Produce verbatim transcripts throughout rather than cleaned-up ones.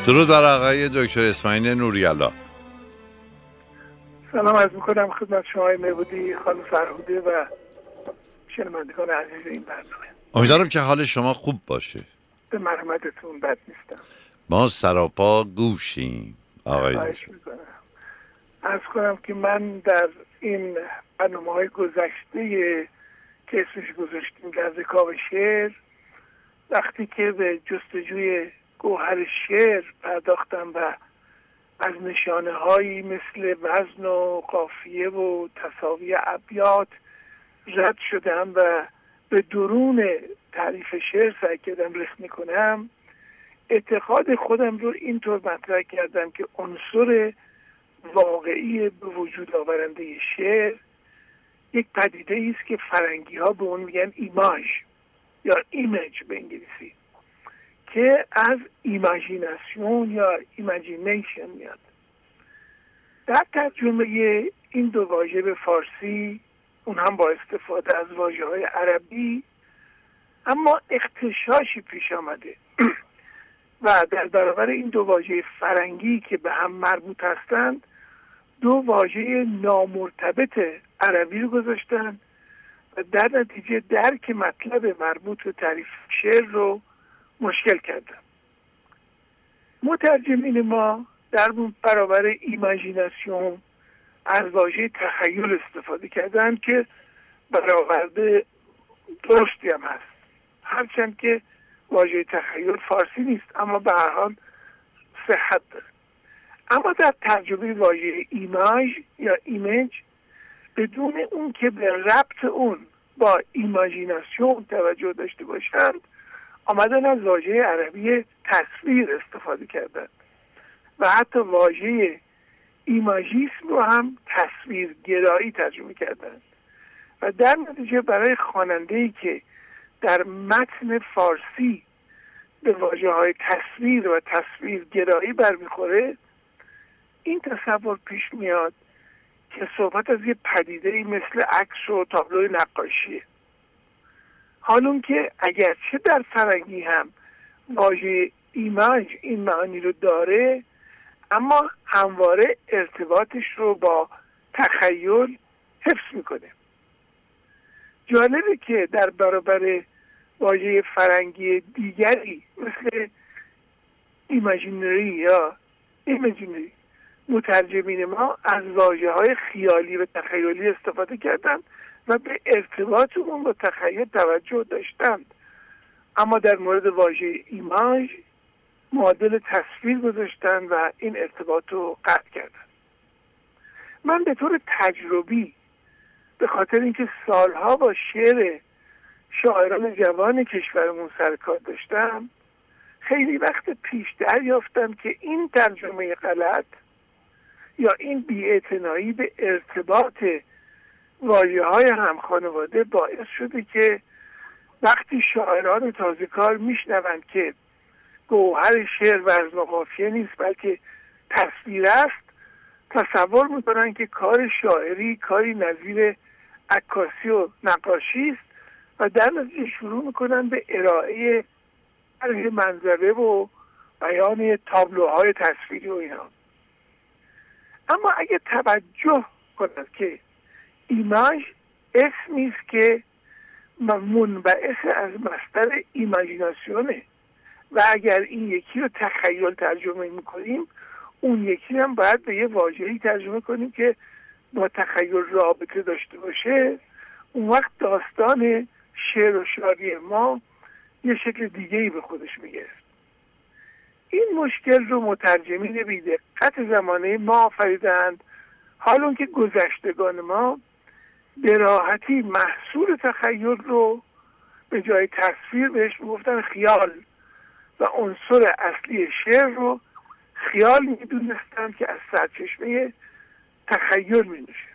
درود بر آقای دکتر اسماعیل نوری‌الله. سلام عرض میکنم خدمت شما مهودی، خانم فرهوده و شنوندگان عزیز این برنامه. امیدوارم که حال شما خوب باشه. به مرحمتتون بد نیستم. ما سراپا گوشیم آقای خواهش میکنم. عرض کنم که من در این برنامه های گذشته که اسمش گذاشتیم در ذکاء شعر، وقتی که به جستجوی گوهر شعر پرداختم و از نشانه هایی مثل وزن و قافیه و تساوی ابیات رد شدم و به درون تعریف شعر سعی کردم رسمی کنم، اعتقاد خودم رو اینطور مطرح کردم که عنصر واقعی به وجود آورنده شعر یک پدیده است که فرنگی ها به اون میگن ایماژ یا ایمیج به انگلیسی، که از ایماژیناسیون یا ایماجینیشن میاد. در ترجمه این دو واژه به فارسی، اون هم با استفاده از واژه های عربی، اما اختشاشی پیش آمده و در برابر این دو واژه فرنگی که به هم مربوط هستند، دو واژه نامرتبط عربی رو گذاشتن و در نتیجه درک مطلب مربوط به تعریف شعر رو مشکل کردن. مترجمین ما در برابر ایماژیناسیون از واژه تخیل استفاده کردن که برآورده درستی هم هست، هرچند که واژه تخیل فارسی نیست اما به هر حال صحت داره. اما در ترجمه واژه ایماژ یا ایمیج، بدون اون که به ربط اون با ایماژیناسیون توجه داشته باشند، آمدن از واژه عربی تصویر استفاده کردند و حتی واژه ایماژیسم رو هم تصویرگرایی ترجمه کردند و در نتیجه برای خواننده‌ای که در متن فارسی به واژه‌های تصویر و تصویرگرایی برمیخوره، این تصور پیش میاد که صحبت از یه پدیده‌ای مثل عکس و تابلوی نقاشیه، حالون که اگرچه در فرنگی هم واژه ایماژ این معانی رو داره، اما همواره ارتباطش رو با تخیل حفظ میکنه. جالبه که در برابر واژه فرنگی دیگری مثل ایماژینری یا ایمیجینری، مترجمین ما از واژه‌های خیالی و تخیلی استفاده کردند و به ارتباط اون با تخیل توجه داشتند، اما در مورد واژه ایماژ معادل تصویر گذاشتن و این ارتباط رو قطع کردن. من به طور تجربی، به خاطر اینکه سالها با شعر شاعران جوان کشورمون سر کار داشتم، خیلی وقت پیش دریافتم که این ترجمه غلط یا این بی‌اعتنایی به ارتباط واژه‌های هم خانواده باعث شده که وقتی شاعران تازه کار میشنوند که گوهر شعر وزن و قافیه نیست بلکه تصویر است، تصور میکنن که کار شاعری کاری نظیر عکاسی و نقاشی است و در نتیجه شروع میکنن به ارائه طرح منظره و بیان تابلوهای تصویری و اینا. اما اگه توجه کنند که ایماژ اسمی است که منبعث از مصدر ایماژیناسیونه و اگر این یکی رو تخیل ترجمه میکنیم، اون یکی هم باید به یه واژه‌ای ترجمه کنیم که با تخیل رابطه داشته باشه، اون وقت داستان شعر و شاعری ما یه شکل دیگه‌ای به خودش میگیره. این مشکل رو مترجمین بی‌دقت زمانه ما آفریدند، حالون که گذشتگان ما به راحتی محصول تخیل رو به جای تصویر بهش میگفتن خیال و عنصر اصلی شعر رو خیال میدونستن که از سرچشمه تخیل می‌نوشه.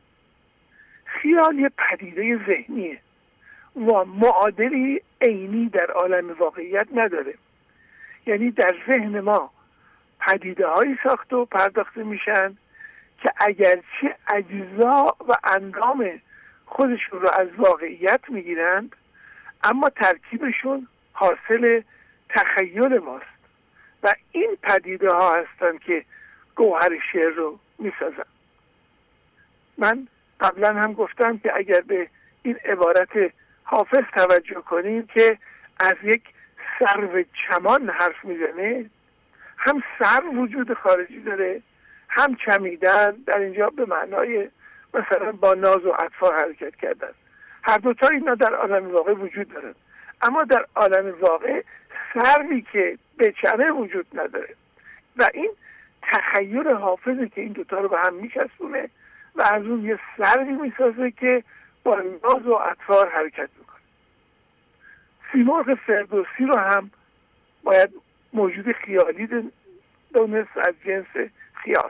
خیال یه پدیده ذهنیه و معادلی عینی در عالم واقعیت نداره. یعنی در ذهن ما پدیده هایی ساخته و پرداخته میشن که اگرچه اجزا و اندام خودشون رو از واقعیت میگیرند، اما ترکیبشون حاصل تخیل ماست و این پدیده ها هستند که گوهر شعر رو میسازن. من قبلا هم گفتم که اگر به این عبارت حافظ توجه کنیم که از یک سرو چمان حرف میزنه، هم سرو وجود خارجی داره، هم چمیدن، در اینجا به معنای مثلا با ناز و عطفا حرکت کردن. هر دوتا اینا در عالم واقع وجود دارن، اما در عالم واقع سروی که به چمه وجود نداره و این تخیل حافظه که این دوتا رو به هم میچسبونه و از اون یه سروی میسازه که با ناز و عطفا حرکت میکنه. سیمرغ فردوسی رو هم باید موجود خیالی دونست، از جنس خیال.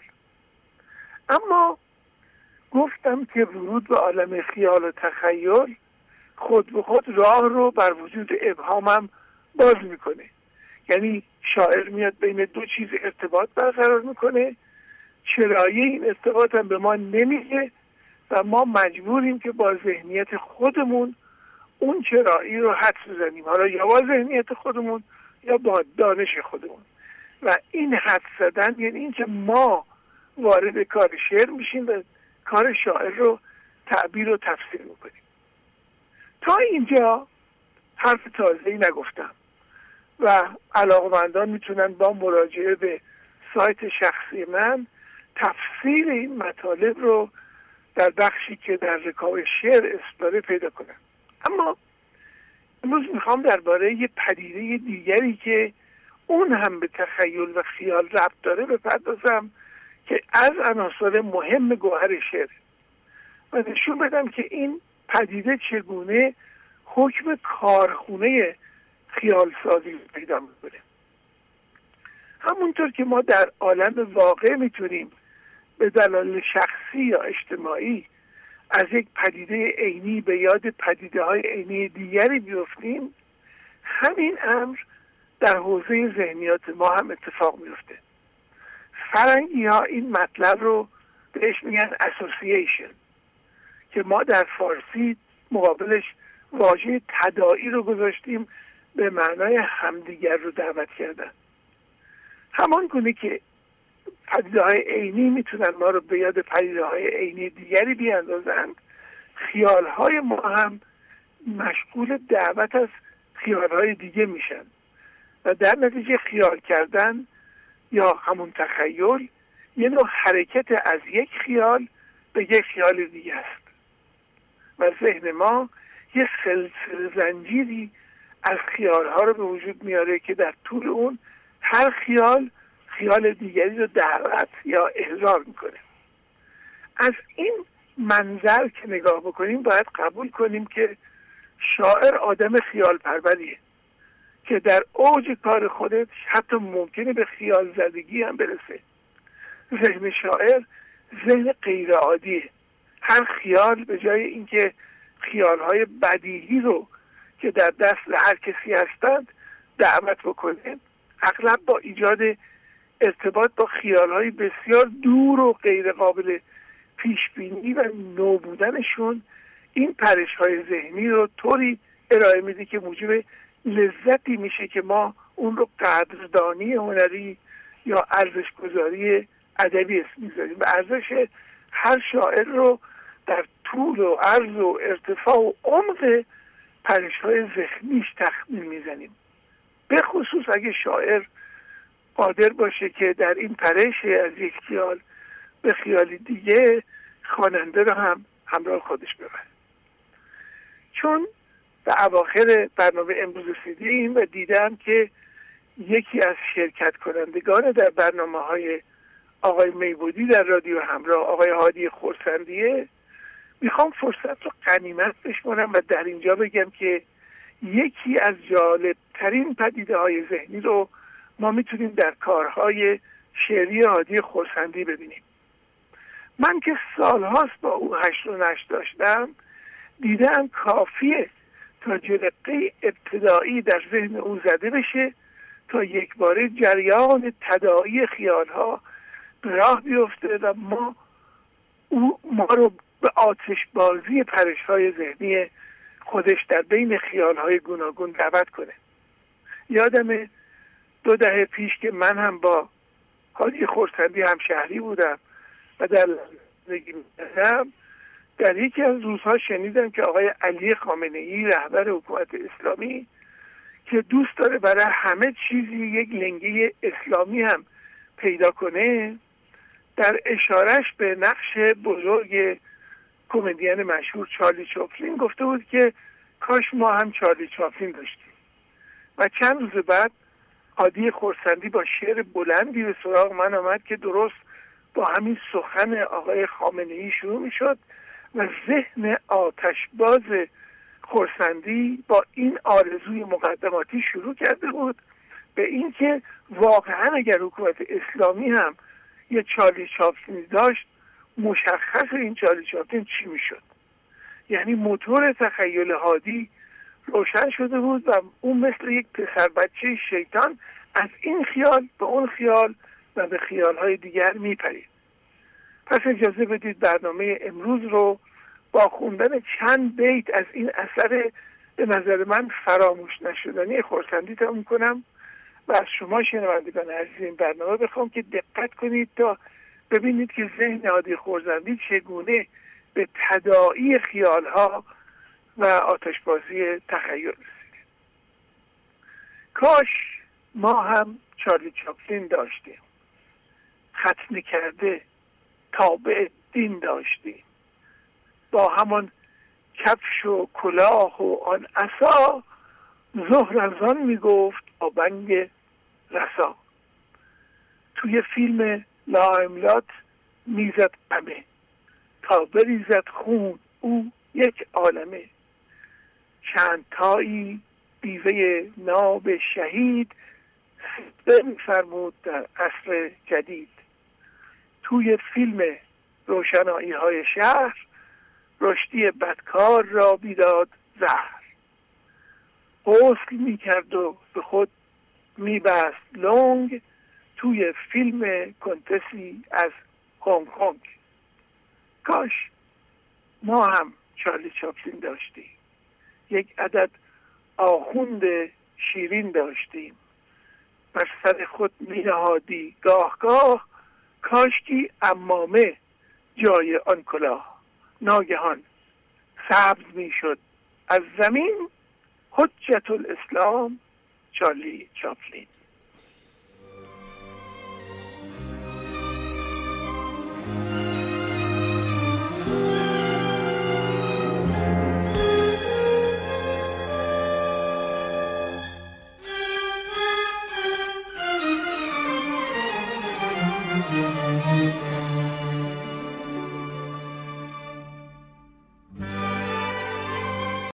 اما گفتم که ورود به عالم خیال و تخیل خود به خود راه رو بر وجود ابهام هم باز میکنه. یعنی شاعر میاد بین دو چیز ارتباط برقرار میکنه، چرایی این ارتباط هم به ما نمیگه و ما مجبوریم که با ذهنیت خودمون اون چرایی رو حدس بزنیم، حالا یا با ذهنیت خودمون یا با دانش خودمون. و این حدس زدن یعنی این که ما وارد کار شعر میشیم و کار شاعر رو تعبیر و تفسیر میکنیم. تا اینجا حرف تازه‌ای نگفتم و علاقه‌مندان میتونن با مراجعه به سایت شخصی من تفسیر این مطالب رو در بخشی که در رکاب شعر اسپاره پیدا کنن. اما امروز میخوام درباره یه پدیده دیگری که اون هم به تخیل و خیال ربط داره بپردازم که از عناصر مهم گوهر شعر و نشون بدم که این پدیده چگونه حکم کارخونه خیال سازی پیدا میکنه. همونطور که ما در عالم واقع میتونیم به دلایل شخصی یا اجتماعی از یک پدیده عینی به یاد پدیده های عینی دیگری بیفتیم، همین امر در حوزه ذهنیات ما هم اتفاق میفته. فرنگی ها این مطلب رو بهش میگن اسوسییشن که ما در فارسی مقابلش واژه تداعی رو گذاشتیم به معنای همدیگر رو دعوت کردن. همان گونه که پدیده های عینی میتونن ما رو به یاد پدیده های عینی دیگری بیاندازند، خیال های ما هم مشغول دعوت از خیال های دیگه میشن و در نتیجه خیال کردن یا همون تخیل یه نوع حرکت از یک خیال به یک خیال دیگه است و ذهن ما یه سلسله زنجیری از خیال ها رو به وجود میاره که در طول اون هر خیال خیال دیگری رو دعوت یا احضار میکنه. از این منظر که نگاه بکنیم باید قبول کنیم که شاعر آدم خیال پروریه که در اوج کار خودش حتی ممکنه به خیال زدگی هم برسه. ذهن شاعر ذهن غیر عادیه. هر خیال به جای اینکه خیالهای بدیهی رو که در دست هر کسی هستند دعوت بکنه، اغلب با ایجاد ارتباط با خیالهای بسیار دور و غیر قابل پیش بینی و نو بودنشون این پرش‌های ذهنی رو طوری ارائه میده که موجب لذتی میشه که ما اون رو قدردانی هنری یا ارزش‌گذاری ادبی اسم میذاریم و ارزش هر شاعر رو در طول و عرض و ارتفاع و عمق پرش‌های ذهنیش تخمین میزنیم. به خصوص اگه شاعر قادر باشه که در این پرش از یک خیال به خیالی دیگه خواننده رو هم همراه خودش ببره. چون به اواخر برنامه امروز رسیدیم و دیدم که یکی از شرکت کنندگان در برنامه های آقای میبودی در رادیو همراه، آقای هادی خورسندیه، میخوام فرصت رو غنیمت بشمارم و در اینجا بگم که یکی از جالب ترین پدیده های ذهنی رو ما میتونیم در کارهای شعری هادی خورسندی ببینیم. من که سالهاست با او هشت و نشت داشتم، دیدم کافیه تا جرقه ابتدایی در ذهن او زده بشه تا یک باره جریان تداعی خیالها به راه بیفته و ما او ما رو به آتش بازی پرش‌های ذهنی خودش در بین خیال‌های گوناگون دعوت کنه. یادم دو دهه پیش که من هم با حاجی خرسندی همشهری بودم و در زندگی می‌کردم، در یکی از روزها شنیدم که آقای علی خامنه‌ای رهبر حکومت اسلامی که دوست داره برای همه چیزی یک لنگه اسلامی هم پیدا کنه، در اشارش به نقش بزرگ کمدین مشهور چارلی چاپلین گفته بود که کاش ما هم چارلی چاپلین داشتیم. و چند روز بعد هادی خرسندی با شعر بلندی به سراغ من آمد که درست با همین سخن آقای خامنه‌ای شروع می شد و ذهن آتشباز خرسندی با این آرزوی مقدماتی شروع کرده بود به این که واقعا اگر حکومت اسلامی هم یه چارلی چاپلین داشت، مشخص این چارلی چاپلین چی می شد. یعنی موتور تخیل هادی روشن شده بود و اون مثل یک پسر بچه شیطان از این خیال به اون خیال و به خیالهای دیگر میپرید. پس اجازه بدید برنامه امروز رو با خوندن چند بیت از این اثر به نظر من فراموش نشدنی خرسندی تموم کنم و از شما شنوندگان عزیز این برنامه بخوام که دقت کنید تا ببینید که ذهن هادی خرسندی چگونه به تداعی خیالها و آتشبازی تخیل رسید. کاش ما هم چارلی چاپلین داشتیم، ختنه کرده تابع دین داشتیم، با همان کفش و کلاه و آن عصا، ظهر از آن میگفت با بنگ رسا. توی فیلم لا املات میزد قمه، تا بریزد خون او یک عالمه. چند تایی بیوه ناب شهید، سیده می‌فرمود در عصر جدید. توی فیلم روشنایی های شهر، رشدی بدکار را بیداد زهر. غسل میکرد و به خود میبست لنگ، توی فیلم کنتسی از هنگ کنگ. کاش ما هم چارلی چاپلین داشتیم، یک عدد آخوند شیرین داشتیم، بر سر خود می نهادی گاه گاه، کاشکی عمامه جای آن کلاه. ناگهان سبز می شد از زمین حجت الاسلام چارلی چاپلین.